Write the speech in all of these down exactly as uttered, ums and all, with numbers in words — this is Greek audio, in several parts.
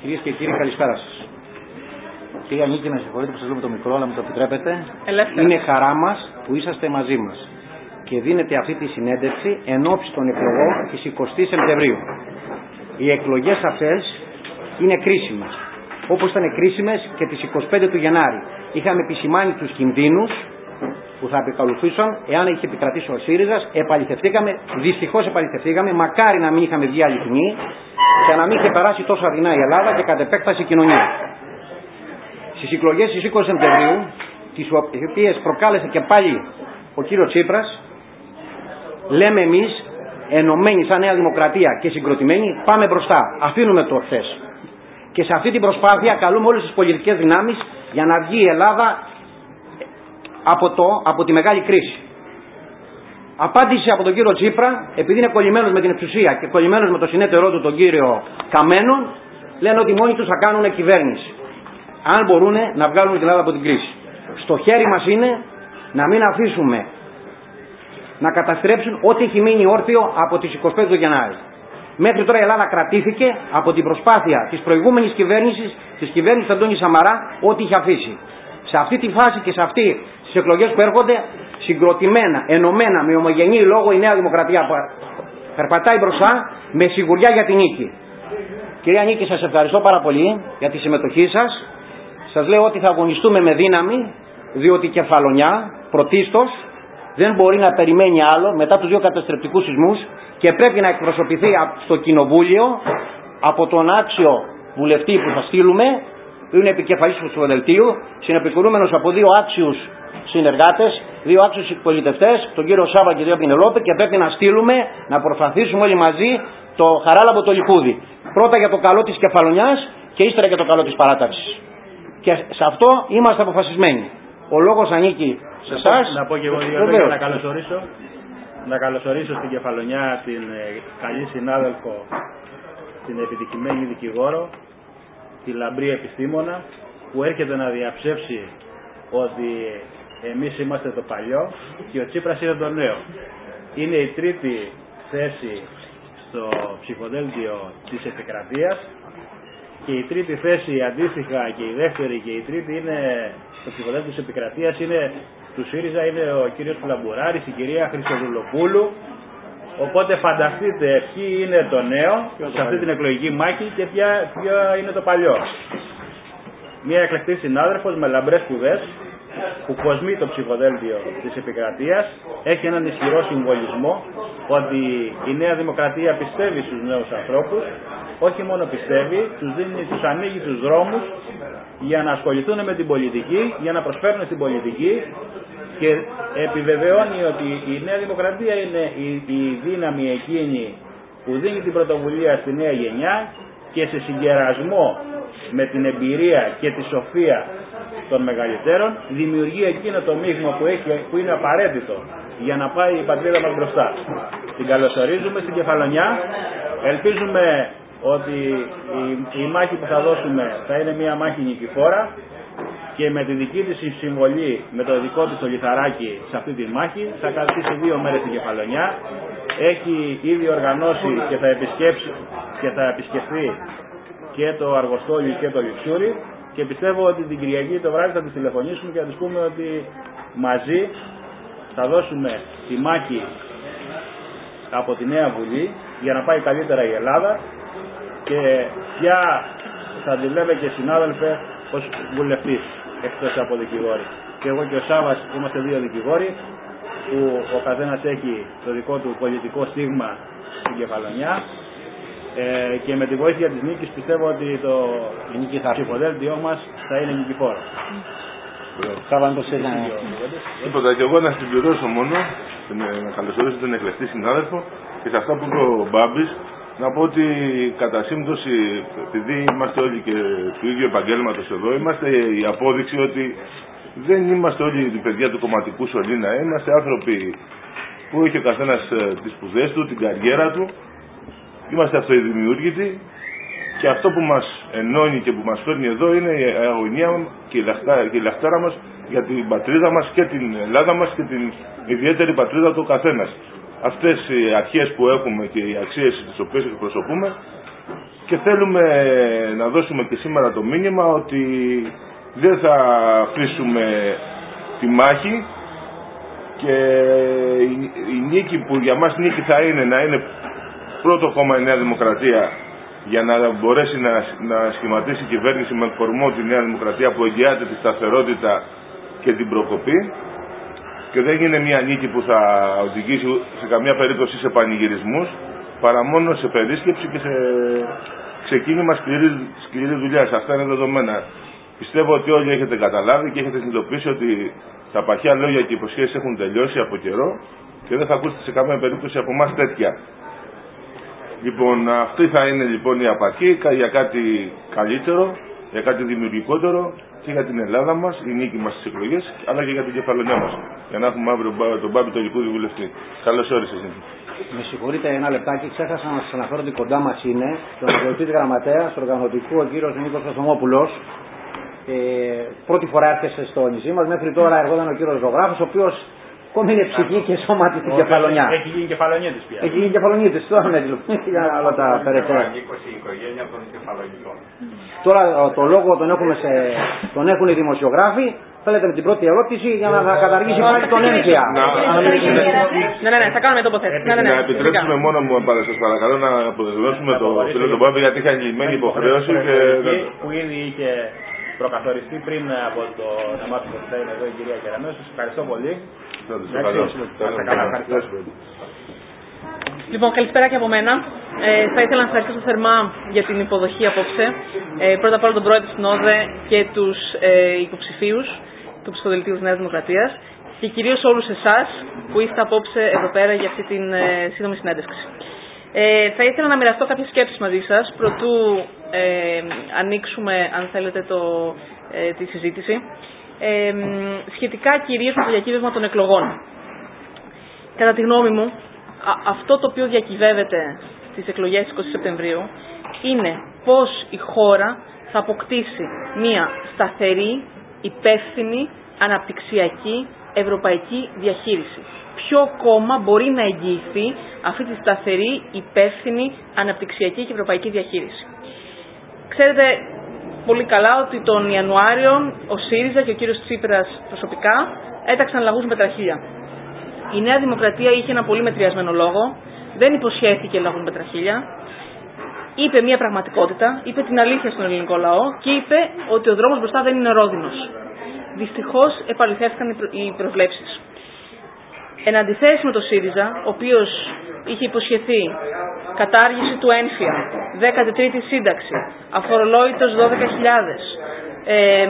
Κυρίες και κύριοι, καλησπέρα σας. Κυρία Νίκη, να συγχωρείτε που σας λέω με το μικρό, αλλά μου το επιτρέπετε. Ελεύθερα. Είναι χαρά μας που είσαστε μαζί μας και δίνετε αυτή τη συνέντευξη εν ώψη των εκλογών της εικοστής Σεπτεμβρίου. Οι εκλογές αυτές είναι κρίσιμες, όπως ήταν κρίσιμες και τις εικοστή πέμπτη του Γενάρη. Είχαμε επισημάνει τους κινδύνους που θα επικαλουθούσαν εάν είχε επικρατήσει ο ΣΥΡΙΖΑ. Επαληθευτήκαμε, δυστυχώς επαληθευτήκαμε, μακάρι να μην είχαμε βγει αληθινοί και να μην είχε περάσει τόσο αδεινά η Ελλάδα και κατ' επέκταση η κοινωνία. Στις εκλογές της εικοστής Σεπτεμβρίου, τις οποίες προκάλεσε και πάλι ο κύριος Τσίπρας, λέμε εμείς, ενωμένοι σαν Νέα Δημοκρατία και συγκροτημένοι, πάμε μπροστά. Αφήνουμε το χθες. Και σε αυτή την προσπάθεια καλούμε όλες τις πολιτικές δυνάμεις για να βγει η Ελλάδα από, το, από τη μεγάλη κρίση. Απάντηση από τον κύριο Τσίπρα, επειδή είναι κολλημένος με την εξουσία και κολλημένος με το συνέτερό του τον κύριο Καμένο, λένε ότι μόνοι τους θα κάνουν κυβέρνηση. Αν μπορούν να βγάλουν την Ελλάδα από την κρίση. Στο χέρι μας είναι να μην αφήσουμε να καταστρέψουν ό,τι έχει μείνει όρθιο από τις εικοστή πέμπτη του Γενάρη. Μέχρι τώρα η Ελλάδα κρατήθηκε από την προσπάθεια της προηγούμενης κυβέρνησης, της κυβέρνησης Αντώνη Σαμαρά, ό,τι είχε αφήσει. Σε αυτή τη φάση και σε αυτή τις εκλογές που έρχονται, συγκροτημένα, ενωμένα, με ομογενή λόγο, η Νέα Δημοκρατία περπατάει μπροστά με σιγουριά για την νίκη. Κυρία Νίκη, σας ευχαριστώ πάρα πολύ για τη συμμετοχή σας. Σας λέω ότι θα αγωνιστούμε με δύναμη, διότι η Κεφαλονιά πρωτίστως δεν μπορεί να περιμένει άλλο μετά τους δύο καταστρεπτικούς σεισμούς και πρέπει να εκπροσωπηθεί στο Κοινοβούλιο από τον άξιο βουλευτή που θα στείλουμε, που είναι επικεφαλής του ψηφοδελτίου, συνεπικουρούμενος από δύο άξιους συνεργάτες, δύο άξιους πολιτευτές, τον κύριο Σάβα και τον κύριο Πινελόπη, και πρέπει να στείλουμε, να προσπαθήσουμε όλοι μαζί το Χαράλαμπο το Λικούδι. Πρώτα για το καλό της Κεφαλονιάς και ύστερα για το καλό της παράταξης. Και σε αυτό είμαστε αποφασισμένοι. Ο λόγος ανήκει σε εσάς. Να πω και εγώ δύο λόγια να καλωσορίσω. Να καλωσορίσω στην Κεφαλονιά την ε, καλή συνάδελφο, την επιτυχημένη δικηγόρο, τη λαμπρή επιστήμονα, που έρχεται να διαψεύσει ότι εμείς είμαστε το παλιό και ο Τσίπρας είναι το νέο. Είναι η τρίτη θέση στο ψηφοδέλτιο της επικρατείας και η τρίτη θέση αντίστοιχα και η δεύτερη και η τρίτη είναι στο ψηφοδέλτιο της επικρατείας είναι του ΣΥΡΙΖΑ, είναι ο κύριος Πλαμπουράρης, η κυρία Χριστοδουλοπούλου. Οπότε φανταστείτε ποιοι είναι το νέο σε αυτή την εκλογική μάχη και ποια, ποια είναι το παλιό. Μια εκλεκτή συνάδελφος με λαμπρές σπουδές που κοσμεί το ψηφοδέλτιο της επικρατείας, έχει έναν ισχυρό συμβολισμό ότι η Νέα Δημοκρατία πιστεύει στους νέους ανθρώπους, όχι μόνο πιστεύει, τους δίνει, τους ανοίγει τους δρόμους για να ασχοληθούν με την πολιτική, για να προσφέρουν στην πολιτική και επιβεβαιώνει ότι η Νέα Δημοκρατία είναι η, η δύναμη εκείνη που δίνει την πρωτοβουλία στη νέα γενιά και σε συγκερασμό με την εμπειρία και τη σοφία των μεγαλύτερων δημιουργεί εκείνο το μείγμα που, έχει, που είναι απαραίτητο για να πάει η πατρίδα μας μπροστά. Την καλωσορίζουμε στην Κεφαλονιά. Ελπίζουμε ότι η, η μάχη που θα δώσουμε θα είναι μια μάχη νικηφόρα και με τη δική της συμβολή, με το δικό της το λιθαράκι σε αυτή τη μάχη θα κρατήσει δύο μέρες στην Κεφαλονιά. Έχει ήδη οργανώσει και θα επισκέψει και θα επισκεφθεί και το Αργοστόλι και το Λιξούρι και πιστεύω ότι την Κυριακή το βράδυ θα τις τηλεφωνήσουμε και θα τις πούμε ότι μαζί θα δώσουμε τη μάχη από τη Νέα Βουλή για να πάει καλύτερα η Ελλάδα και πια θα τη λέμε και συνάδελφε ως βουλευτής εκτός από δικηγόροι. Και εγώ και ο Σάβας είμαστε δύο δικηγόροι που ο καθένας έχει το δικό του πολιτικό στίγμα στην Κεφαλονιά. Ε, και με τη βοήθεια της νίκης πιστεύω ότι το ψηφοδέλτιό μας θα είναι νικηφόρο. Τίποτα, και εγώ να συμπληρώσω μόνο, να καλωσορίσω τον εκλεκτή συνάδελφο και σε αυτά που είπε ο Μπάμπης, να πω ότι κατά σύμπτωση, επειδή είμαστε όλοι και του ίδιου επαγγέλματος εδώ, είμαστε η απόδειξη ότι δεν είμαστε όλοι οι παιδιά του κομματικού σωλήνα, είμαστε άνθρωποι που έχει ο καθένας τις σπουδές του, την καριέρα του. Είμαστε αυτοδημιούργητοι και αυτό που μας ενώνει και που μας φέρνει εδώ είναι η αγωνία και η, λαχτά, και η λαχτάρα μας για την πατρίδα μας και την Ελλάδα μας και την ιδιαίτερη πατρίδα του καθένας. Αυτές οι αρχές που έχουμε και οι αξίες τις οποίες εκπροσωπούμε και θέλουμε να δώσουμε και σήμερα το μήνυμα ότι δεν θα αφήσουμε τη μάχη και η νίκη που για μας νίκη θα είναι να είναι πρώτο κόμμα η Νέα Δημοκρατία για να μπορέσει να, να σχηματίσει η κυβέρνηση με κορμό τη Νέα Δημοκρατία που εγγυάται τη σταθερότητα και την προκοπή, και δεν είναι μια νίκη που θα οδηγήσει σε καμία περίπτωση σε πανηγυρισμούς, παρά μόνο σε περίσκεψη και σε ξεκίνημα σκληρή, σκληρή δουλειά. Αυτά είναι δεδομένα. Πιστεύω ότι όλοι έχετε καταλάβει και έχετε συνειδητοποιήσει ότι τα παχιά λόγια και οι υποσχέσεις έχουν τελειώσει από καιρό και δεν θα ακούσετε σε καμία περίπτωση από εμάς τέτοια. Λοιπόν, αυτή θα είναι λοιπόν η απαρχή για κάτι καλύτερο, για κάτι δημιουργικότερο και για την Ελλάδα μας, η νίκη μας στις εκλογές, αλλά και για την Κεφαλονιά μας. Για να έχουμε αύριο τον Μπάμπη τον Λυκούδη βουλευτή. Καλώς όρισες. Με συγχωρείτε ένα λεπτάκι, ξέχασα να σας αναφέρω ότι κοντά μας είναι τον ιδιοκτήτη γραμματέα του οργανωτικού, ο κύριος Νίκος Κοσμόπουλος. Ε, πρώτη φορά έρχεσαι στο νησί μας, μέχρι τώρα εργόταν ο κύριος ζωγράφος, ο οποίος ακόμη είναι ψυχή και σώμα στην Κεφαλονιά. Έχει γίνει κεφαλονίτης πια. Έχει γίνει κεφαλονίτης, τώρα με για όλα τα περαιτέρω. Τώρα το λόγο τον, έχουμε σε, τον έχουν οι δημοσιογράφοι. Θέλετε με την πρώτη ερώτηση για να καταργήσει πάλι τον έμφυα. Ναι, ναι, ναι, θα κάνουμε τοποθέτηση. Να επιτρέψουμε μόνο μου, σας παρακαλώ, να αποδεδώσουμε τον φίλο τον Μπάμπη, γιατί είχα εγγυημένη υποχρέωση. Που ήδη είχε προκαθοριστεί πριν από το να μάθουμε ότι θα είναι εδώ η κυρία Κεραμέως. Σας ευχαριστώ πολύ. Λοιπόν, καλησπέρα και από μένα. Ε, θα ήθελα να ευχαριστήσω θερμά για την υποδοχή απόψε. Ε, πρώτα απ' όλα τον πρόεδρο της ΝΟΔΕ και τους ε, υποψηφίους του ψηφοδελτίου της Νέας Δημοκρατίας και κυρίως όλους εσάς που είστε απόψε εδώ πέρα για αυτή την ε, σύντομη συνέντευξη. Ε, θα ήθελα να μοιραστώ κάποιες σκέψεις μαζί σας προτού ε, ανοίξουμε, αν θέλετε, το, ε, τη συζήτηση. Ε, σχετικά κυρίως με το διακύβευμα των εκλογών. Κατά τη γνώμη μου, α, αυτό το οποίο διακυβεύεται στις εκλογές εικοστή Σεπτεμβρίου είναι πώς η χώρα θα αποκτήσει μία σταθερή, υπεύθυνη, αναπτυξιακή, ευρωπαϊκή διαχείριση. Ποιο κόμμα μπορεί να εγγυηθεί αυτή τη σταθερή, υπεύθυνη, αναπτυξιακή και ευρωπαϊκή διαχείριση. Ξέρετε πολύ καλά ότι τον Ιανουάριο ο ΣΥΡΙΖΑ και ο κύριος Τσίπρας προσωπικά έταξαν λαγούς με τραχύλια. Η Νέα Δημοκρατία είχε ένα πολύ μετριασμένο λόγο, δεν υποσχέθηκε λαγούς με τραχύλια, είπε μια πραγματικότητα, είπε την αλήθεια στον ελληνικό λαό και είπε ότι ο δρόμος μπροστά δεν είναι ρόδινος. Δυστυχώς επαληθεύτηκαν οι προβλέψεις. Εν αντιθέσει με το ΣΥΡΙΖΑ, ο οποίος είχε υποσχεθεί κατάργηση του ένφια, δέκατη τρίτη σύνταξη, αφορολόγητος δώδεκα χιλιάδες. Ε,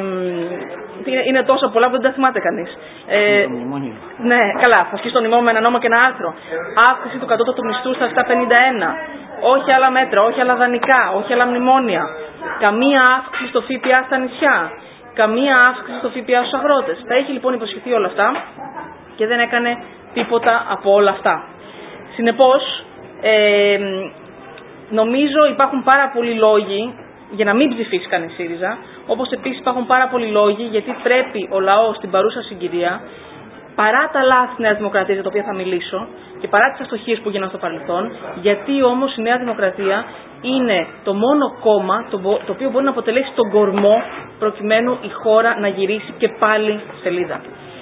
είναι τόσα πολλά που δεν τα θυμάται κανείς. Ε, ναι, καλά, θα σκίσει το μνημόνιο με ένα νόμο και ένα άρθρο. Αύξηση του κατώτατου μισθού στα επτακόσια πενήντα ένα. Όχι άλλα μέτρα, όχι άλλα δανεικά, όχι άλλα μνημόνια. Καμία αύξηση στο ΦΠΑ στα νησιά. Καμία αύξηση στο ΦΠΑ στους αγρότες. Θα έχει λοιπόν υποσχεθεί όλα αυτά και δεν έκανε τίποτα από όλα αυτά. Συνεπώς, ε, νομίζω υπάρχουν πάρα πολλοί λόγοι για να μην ψηφίσει κανείς ΣΥΡΙΖΑ, όπως επίσης υπάρχουν πάρα πολλοί λόγοι γιατί πρέπει ο λαός στην παρούσα συγκυρία, παρά τα λάθη της Νέας Δημοκρατίας για τα οποία θα μιλήσω και παρά τις αστοχίες που γίνανε στο παρελθόν, γιατί όμως η Νέα Δημοκρατία είναι το μόνο κόμμα το, το οποίο μπορεί να αποτελέσει τον κορμό προκειμένου η χώρα να γυρίσει και πάλι σελίδα.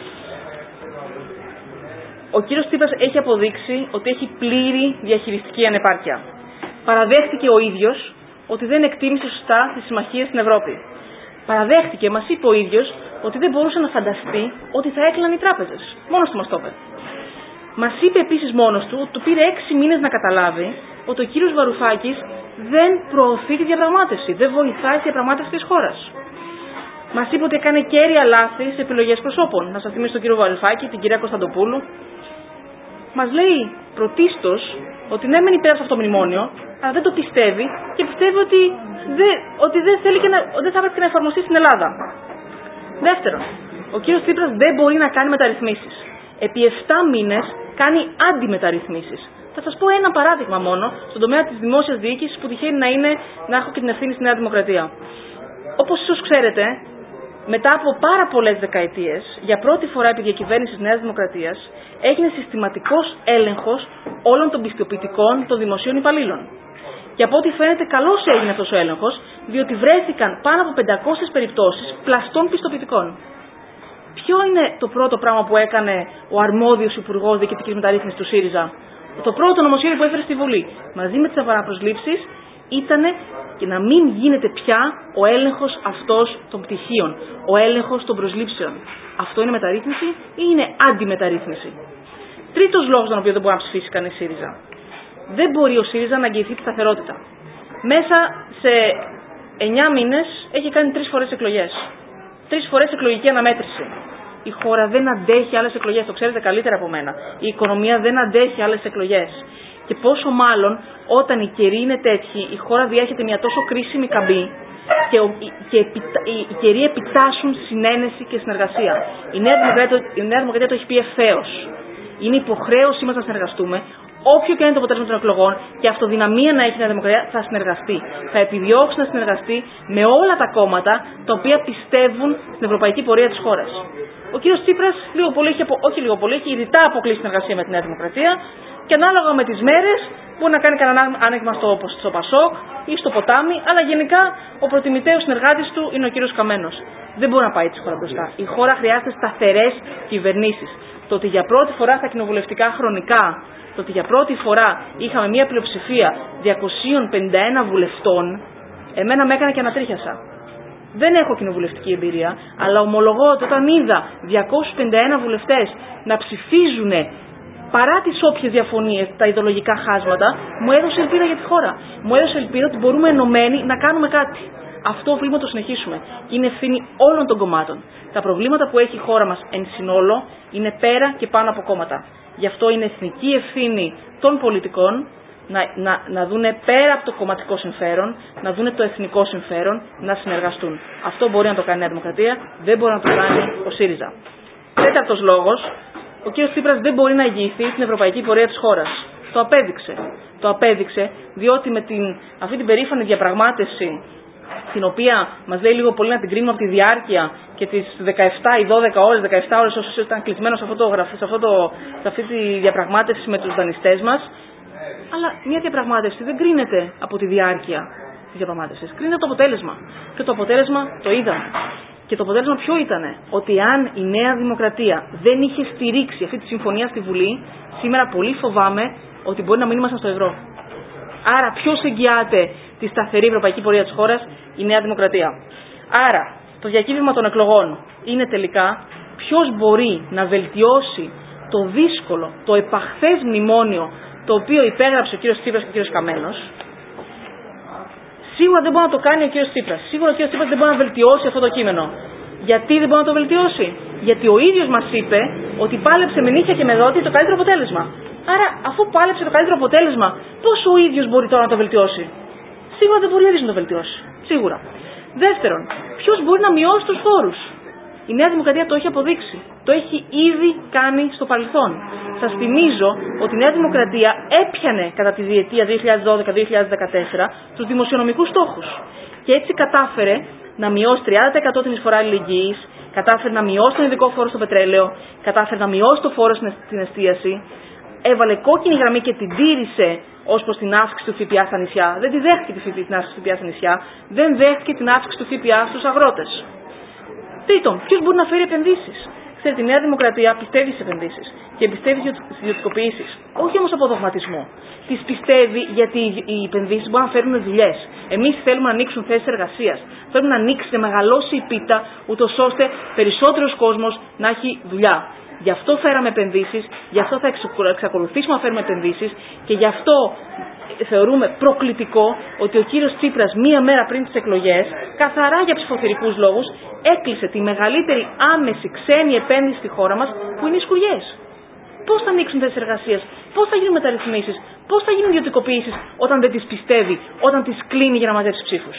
Ο κύριος Τσίπρας έχει αποδείξει ότι έχει πλήρη διαχειριστική ανεπάρκεια. Παραδέχτηκε ο ίδιος ότι δεν εκτίμησε σωστά τις συμμαχίες στην Ευρώπη. Παραδέχτηκε, μας είπε ο ίδιος, ότι δεν μπορούσε να φανταστεί ότι θα έκλειναν οι τράπεζες. Μόνος του μας το είπε. Μας είπε επίσης μόνος του ότι του πήρε έξι μήνες να καταλάβει ότι ο κύριος Βαρουφάκης δεν προωθεί τη διαπραγμάτευση, δεν βοηθάει τη διαπραγμάτευση της χώρας. Μας είπε ότι έκανε κέρια λάθη σε επιλογές προσώπων. Να σας θυμίσω τον κύριο Βαρουφάκη, την κυρία Κωνσταντοπούλου. Μας λέει πρωτίστως ότι ναι, μεν υπέρ από αυτό το μνημόνιο, αλλά δεν το πιστεύει και πιστεύει ότι δεν, ότι δεν, θέλει και να, δεν θα πρέπει να εφαρμοστεί στην Ελλάδα. Δεύτερον, ο κύριος Τσίπρας δεν μπορεί να κάνει μεταρρυθμίσεις. Επί επτά μήνες κάνει αντιμεταρρυθμίσεις. Θα σας πω ένα παράδειγμα μόνο στον τομέα της δημόσιας διοίκησης που τυχαίνει να, είναι, να έχω και την ευθύνη στη Νέα Δημοκρατία. Όπως ίσως ξέρετε, μετά από πάρα πολλές δεκαετίες, για πρώτη φορά επί διακυβέρνησης Νέας Δημοκρατίας, έγινε συστηματικός έλεγχος όλων των πιστοποιητικών των δημοσίων υπαλλήλων. Και από ό,τι φαίνεται καλώς έγινε αυτός ο έλεγχος, διότι βρέθηκαν πάνω από πεντακόσιες περιπτώσεις πλαστών πιστοποιητικών. Ποιο είναι το πρώτο πράγμα που έκανε ο αρμόδιος Υπουργός Διοικητικής Μεταρρύθμισης του ΣΥΡΙΖΑ? Το πρώτο νομοσχέδιο που έφερε στη Βουλή, μαζί με τις επαναπροσλήψεις, ήταν και να μην γίνεται πια ο έλεγχος αυτός των πτυχίων, ο έλεγχος των προσλήψεων. Αυτό είναι μεταρρύθμιση ή είναι αντιμεταρρύθμιση? Τρίτος λόγος τον οποίο δεν μπορεί να ψηφίσει κανείς ΣΥΡΙΖΑ. Δεν μπορεί ο ΣΥΡΙΖΑ να αγγιηθεί τη σταθερότητα. Μέσα σε εννιά μήνες έχει κάνει τρεις φορές εκλογές. Τρεις φορές εκλογική αναμέτρηση. Η χώρα δεν αντέχει άλλες εκλογές, το ξέρετε καλύτερα από μένα. Η οικονομία δεν αντέχει άλλες εκλογές. Και πόσο μάλλον όταν η καιρή είναι τέτοιοι, η χώρα διέχεται μια τόσο κρίσιμη καμπή και, ο, και επιτα, οι, οι καιροί επιτάσσουν συνένεση και συνεργασία. Η Νέα Δημοκρατία, η Νέα Δημοκρατία το έχει πει ευθέως. Είναι υποχρέωσή μας να συνεργαστούμε. Όποιο και είναι το αποτέλεσμα των εκλογών και αυτοδυναμία να έχει η Νέα Δημοκρατία, θα συνεργαστεί. Θα επιδιώξει να συνεργαστεί με όλα τα κόμματα τα οποία πιστεύουν στην ευρωπαϊκή πορεία της χώρας. Ο κύριος Τσίπρας, λίγο πολύ, έχει, όχι λίγο πολύ, έχει ρητά αποκλείσει συνεργασία με τη Νέα Δημοκρατία και ανάλογα με τις μέρες μπορεί να κάνει κανένα άνοιγμα στο, στο Πασόκ ή στο ποτάμι, αλλά γενικά ο προτιμητέος συνεργάτης του είναι ο κύριος Καμένος. Δεν μπορεί να πάει τη χώρα μπροστά. Η χώρα χρειάζεται σταθερές κυβερνήσεις. Το ότι για πρώτη φορά στα κοινοβουλευτικά χρονικά, το ότι για πρώτη φορά είχαμε μια πλειοψηφία διακόσιους πενήντα ένα βουλευτών, εμένα με έκανε και ανατρίχιασα. Δεν έχω κοινοβουλευτική εμπειρία, αλλά ομολογώ ότι όταν είδα διακόσιους πενήντα ένα βουλευτές να ψηφίζουν παρά τις όποιες διαφωνίες, τα ιδεολογικά χάσματα, μου έδωσε ελπίδα για τη χώρα. Μου έδωσε ελπίδα ότι μπορούμε ενωμένοι να κάνουμε κάτι. Αυτό οφείλουμε να το συνεχίσουμε. Είναι ευθύνη όλων των κομμάτων. Τα προβλήματα που έχει η χώρα μας εν συνόλο είναι πέρα και πάνω από κόμματα. Γι' αυτό είναι εθνική ευθύνη των πολιτικών να, να, να δούνε πέρα από το κομματικό συμφέρον, να δούνε το εθνικό συμφέρον, να συνεργαστούν. Αυτό μπορεί να το κάνει η Νέα Δημοκρατία, δεν μπορεί να το κάνει ο ΣΥΡΙΖΑ. Τέταρτος λόγος, ο κ. Τσίπρας δεν μπορεί να ηγηθεί την ευρωπαϊκή πορεία της χώρας. Το απέδειξε. Το απέδειξε διότι με την, αυτή την περήφανη διαπραγμάτευση, την οποία μας λέει λίγο πολύ να την κρίνουμε από τη διάρκεια και τις δεκαεπτά ή δώδεκα ώρες, δεκαεπτά ώρες όσο ήταν κλεισμένο σε, αυτό το, σε, αυτό το, σε αυτή τη διαπραγμάτευση με τους δανειστές μας. Αλλά μια διαπραγμάτευση δεν κρίνεται από τη διάρκεια της διαπραγμάτευσης. Κρίνεται το αποτέλεσμα. Και το αποτέλεσμα το είδαμε. Και το αποτέλεσμα ποιο ήτανε? Ότι αν η Νέα Δημοκρατία δεν είχε στηρίξει αυτή τη συμφωνία στη Βουλή, σήμερα πολύ φοβάμαι ότι μπορεί να μην ήμασταν στο ευρώ. Άρα ποιος εγγυάται τη σταθερή ευρωπαϊκή πορεία της χώρας? Η Νέα Δημοκρατία. Άρα το διακύβευμα των εκλογών είναι τελικά ποιος μπορεί να βελτιώσει το δύσκολο, το επαχθές μνημόνιο το οποίο υπέγραψε ο κύριος Τσίπρας και ο κύριος Καμένος. Σίγουρα δεν μπορεί να το κάνει ο κύριος Τσίπρας. Σίγουρα ο κύριος Τσίπρας δεν μπορεί να βελτιώσει αυτό το κείμενο. Γιατί δεν μπορεί να το βελτιώσει? Γιατί ο ίδιος μας είπε ότι πάλεψε με νύχια και με δότη το καλύτερο αποτέλεσμα. Άρα, αφού πάλεψε το καλύτερο αποτέλεσμα, πώς ο ίδιος μπορεί τώρα να το βελτιώσει? Σίγουρα δεν μπορεί ο ίδιος να το βελτιώσει. Σίγουρα. Δεύτερον, ποιος μπορεί να μειώσει τους φόρους? Η Νέα Δημοκρατία το έχει αποδείξει. Το έχει ήδη κάνει στο παρελθόν. Σας θυμίζω ότι η Νέα Δημοκρατία έπιανε κατά τη διετία δύο χιλιάδες δώδεκα με δύο χιλιάδες δεκατέσσερα τους δημοσιονομικούς στόχους. Και έτσι κατάφερε να μειώσει τριάντα τοις εκατό την εισφορά αλληλεγγύης, κατάφερε να μειώσει τον ειδικό φόρο στο πετρέλαιο, κατάφερε να μειώσει το φόρο στην εστίαση, έβαλε κόκκινη γραμμή και την τήρησε ως προς την αύξηση του ΦΠΑ στα νησιά. Δεν τη δέχτηκε την αύξηση του ΦΠΑ στα νησιά, δεν δέχτηκε την αύξηση του ΦΠΑ στους αγρότες. Τρίτον, ποιος μπορεί να φέρει επενδύσεις? Ξέρετε, η Νέα Δημοκρατία πιστεύει στις επενδύσεις και πιστεύει στις ιδιωτικοποιήσεις. Όχι όμως από δογματισμό. Τις πιστεύει γιατί οι επενδύσεις μπορούν να φέρουν δουλειές. Εμείς θέλουμε να ανοίξουν θέσεις εργασίας. Θέλουμε να ανοίξει, να μεγαλώσει η πίτα, ούτως ώστε περισσότερος κόσμος να έχει δουλειά. Γι' αυτό φέραμε επενδύσεις, γι' αυτό θα εξακολουθήσουμε να φέρουμε επενδύσεις και γι' αυτό θεωρούμε προκλητικό ότι ο κύριος Τσίπρας μία μέρα πριν τις εκλογές, καθαρά για ψηφοθερικούς λόγους, έκλεισε τη μεγαλύτερη άμεση ξένη επένδυση στη χώρα μας, που είναι οι σκουριές. Πώς θα ανοίξουν θέσεις εργασίας, πώς θα γίνουν μεταρρυθμίσεις, πώς θα γίνουν ιδιωτικοποιήσεις όταν δεν τις πιστεύει, όταν τις κλείνει για να μαζέψει ψήφους?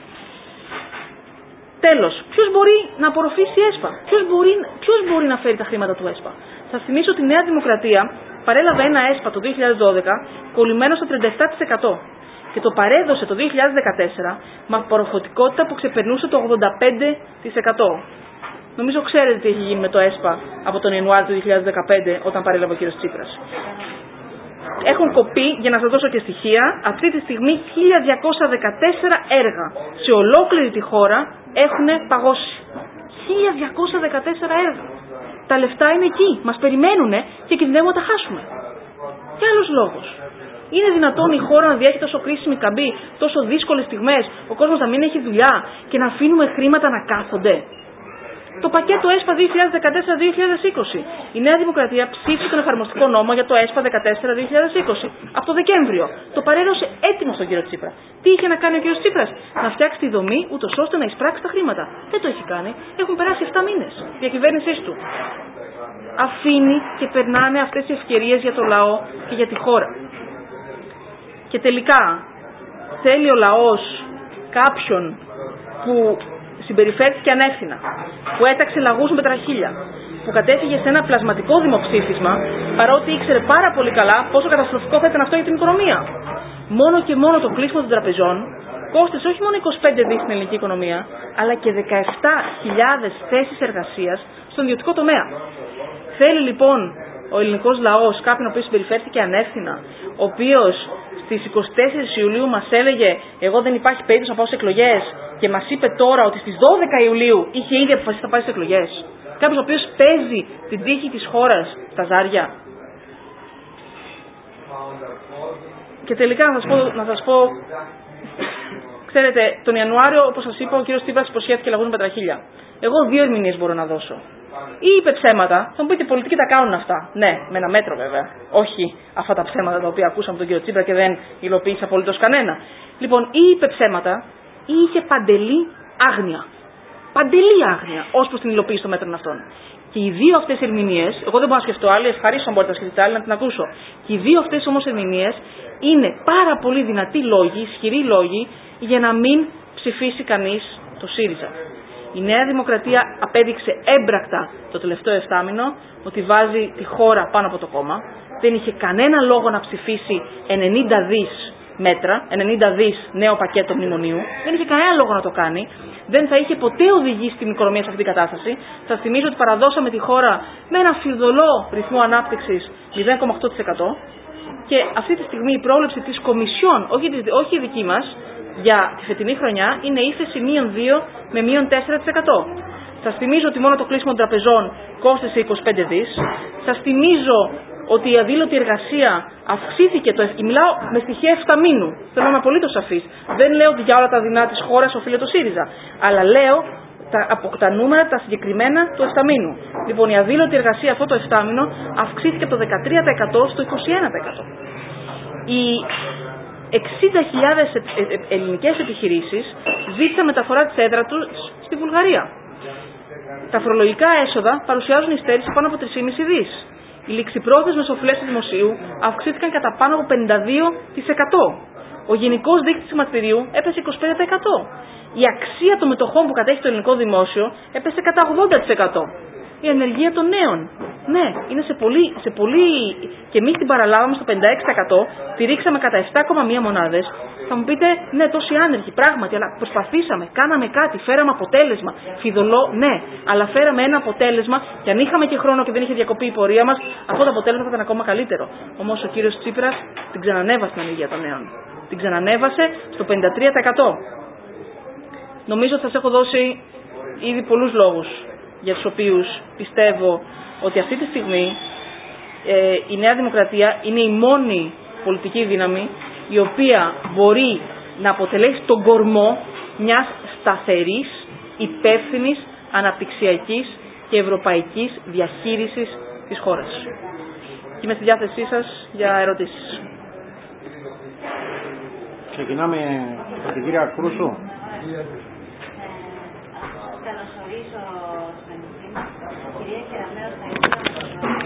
Τέλος, ποιος μπορεί να απορροφήσει η ΕΣΠΑ? Ποιος μπορεί, ποιος μπορεί να φέρει τα χρήματα του ΕΣΠΑ? Θα θυμίσω ότι η Νέα Δημοκρατία παρέλαβε ένα ΕΣΠΑ το δύο χιλιάδες δώδεκα κολλημένο στο τριάντα επτά τοις εκατό και το παρέδωσε το δύο χιλιάδες δεκατέσσερα με απορροφητικότητα που ξεπερνούσε το ογδόντα πέντε τοις εκατό. Νομίζω ξέρετε τι έχει γίνει με το ΕΣΠΑ από τον Ιανουάριο του δύο χιλιάδες δεκαπέντε όταν παρέλαβε ο κ. Τσίπρας. έχουν κοπεί, για να σας δώσω και στοιχεία, αυτή τη στιγμή χίλια διακόσια δεκατέσσερα έργα σε ολόκληρη τη χώρα έχουν παγώσει. χίλια διακόσια δεκατέσσερα έργα. Τα λεφτά είναι εκεί, μας περιμένουν και κινδυνεύουμε να τα χάσουμε. Και άλλος λόγος. Είναι δυνατόν η χώρα να διέχει τόσο κρίσιμη καμπή, τόσο δύσκολες στιγμές, ο κόσμος να μην έχει δουλειά και να αφήνουμε χρήματα να κάθονται? Το πακέτο ΕΣΠΑ δύο χιλιάδες δεκατέσσερα δύο χιλιάδες είκοσι. Η Νέα Δημοκρατία ψήφισε τον εφαρμοστικό νόμο για το ΕΣΠΑ δεκατέσσερα δύο χιλιάδες είκοσι. Από το Δεκέμβριο. Το παρέδωσε έτοιμο στον κύριο Τσίπρα. Τι είχε να κάνει ο κύριος Τσίπρας? Να φτιάξει τη δομή ούτως ώστε να εισπράξει τα χρήματα. Δεν το έχει κάνει. Έχουν περάσει επτά μήνες η διακυβέρνησή του. Αφήνει και περνάνε αυτές οι ευκαιρίες για το λαό και για τη χώρα. Και τελικά θέλει ο λαός κάποιον που συμπεριφέρθηκε ανεύθυνα, που έταξε λαγούς με τραχύλια, που κατέφυγε σε ένα πλασματικό δημοψήφισμα, παρότι ήξερε πάρα πολύ καλά πόσο καταστροφικό θα ήταν αυτό για την οικονομία. Μόνο και μόνο το κλείσιμο των τραπεζών κόστησε όχι μόνο είκοσι πέντε δισεκατομμύρια στην ελληνική οικονομία, αλλά και δεκαεπτά χιλιάδες θέσεις εργασίας στον ιδιωτικό τομέα. Θέλει λοιπόν ο ελληνικός λαός κάποιον ο οποίος συμπεριφέρθηκε ανεύθυνα, ο οποίος στις είκοσι τέσσερις Ιουλίου μας έλεγε εγώ δεν υπάρχει περίπτωση να πάω σε εκλογές και μας είπε τώρα ότι στις δώδεκα Ιουλίου είχε ήδη αποφασίσει να πάει σε εκλογές. Κάποιος ο οποίος παίζει την τύχη της χώρας στα ζάρια. Και τελικά να σας πω, να σας πω ξέρετε, τον Ιανουάριο, όπως σας είπα, ο κύριος Τσίπρας υποσχέθηκε λαγούς με τραχύλια. Εγώ δύο ερμηνείες μπορώ να δώσω. Ή είπε ψέματα, θα μου πείτε πολιτικοί τα κάνουν αυτά. Ναι, με ένα μέτρο βέβαια. Όχι αυτά τα ψέματα τα οποία ακούσαμε από τον κύριο Τσίπρα και δεν υλοποίησε απολύτως κανένα. Λοιπόν, ή είπε ψέματα ή είχε παντελή άγνοια. Παντελή άγνοια ως προς την υλοποίηση των μέτρων αυτών. Και οι δύο αυτές ερμηνείες, εγώ δεν μπορώ να σκεφτώ άλλη, ευχαρίστω αν μπορείτε να σκεφτείτε άλλη να την ακούσω. Και οι δύο αυτές όμως ερμηνείες είναι πάρα πολύ δυνατοί λόγοι, ισχυροί λόγοι, για να μην ψηφίσει κανείς το ΣΥΡΙΖΑ. Η Νέα Δημοκρατία απέδειξε έμπρακτα το τελευταίο εφτάμηνο ότι βάζει τη χώρα πάνω από το κόμμα. Δεν είχε κανένα λόγο να ψηφίσει ενενήντα δις μέτρα, ενενήντα δις νέο πακέτο μνημονίου. Δεν είχε κανένα λόγο να το κάνει. Δεν θα είχε ποτέ οδηγήσει την οικονομία σε αυτή την κατάσταση. Σας θυμίζω ότι παραδώσαμε τη χώρα με ένα φιδωλό ρυθμό ανάπτυξης μηδέν κόμμα οκτώ τοις εκατό και αυτή τη στιγμή η πρόβλεψη της Κομισιόν, όχι, όχι η δική μας, για τη φετινή χρονιά είναι ύφεση μείον δύο με μείον τέσσερα τοις εκατό. Σας θυμίζω ότι μόνο το κλείσιμο των τραπεζών κόστησε είκοσι πέντε δις. Σας θυμίζω ότι η αδήλωτη εργασία αυξήθηκε, το, μιλάω με στοιχεία εφταμήνου, θέλω να είμαι απολύτως σαφής. Δεν λέω ότι για όλα τα δεινά της χώρας οφείλει το ΣΥΡΙΖΑ, αλλά λέω τα, από τα νούμερα τα συγκεκριμένα του εφταμήνου. Λοιπόν, η αδήλωτη εργασία αυτό το εφτάμηνο αυξήθηκε από το δεκατρία τοις εκατό στο είκοσι ένα τοις εκατό. Η εξήντα χιλιάδες ελληνικές επιχειρήσεις ζήτησαν μεταφορά της έδρα τους στη Βουλγαρία. Τα φορολογικά έσοδα παρουσιάζουν υστέρηση πάνω από τρία κόμμα πέντε δις. Οι ληξιπρόθεσμες οφειλές του δημοσίου αυξήθηκαν κατά πάνω από πενήντα δύο τοις εκατό. Ο γενικός δείκτης χρηματιστηρίου έπεσε είκοσι πέντε τοις εκατό. Η αξία των μετοχών που κατέχει το ελληνικό δημόσιο έπεσε κατά ογδόντα τοις εκατό. Η ανεργία των νέων. Ναι, είναι σε πολύ, σε πολύ... και εμείς την παραλάβαμε στο πενήντα έξι τοις εκατό, τη ρίξαμε κατά επτά κόμμα ένα μονάδες. Θα μου πείτε, ναι, τόσοι άνεργοι, πράγματι, αλλά προσπαθήσαμε, κάναμε κάτι, φέραμε αποτέλεσμα. Φιδωλό, ναι, αλλά φέραμε ένα αποτέλεσμα και αν είχαμε και χρόνο και δεν είχε διακοπεί η πορεία μας, αυτό το αποτέλεσμα θα ήταν ακόμα καλύτερο. Όμως ο κύριος Τσίπρας την ξανανέβασε την ανεργία των νέων. Την ξανανέβασε στο πενήντα τρία τοις εκατό. Νομίζω ότι σας έχω δώσει ήδη πολλούς λόγους για τους οποίους πιστεύω ότι αυτή τη στιγμή ε, η Νέα Δημοκρατία είναι η μόνη πολιτική δύναμη η οποία μπορεί να αποτελέσει τον κορμό μιας σταθερής, υπεύθυνης, αναπτυξιακής και ευρωπαϊκής διαχείρισης της χώρας. Και είμαι στη διάθεσή σας για ερωτήσεις. Ξεκινάμε από την κυρία Κρούσου. Καλωσορίζω στην Κυρία Κεραμέως, θα ήθελα να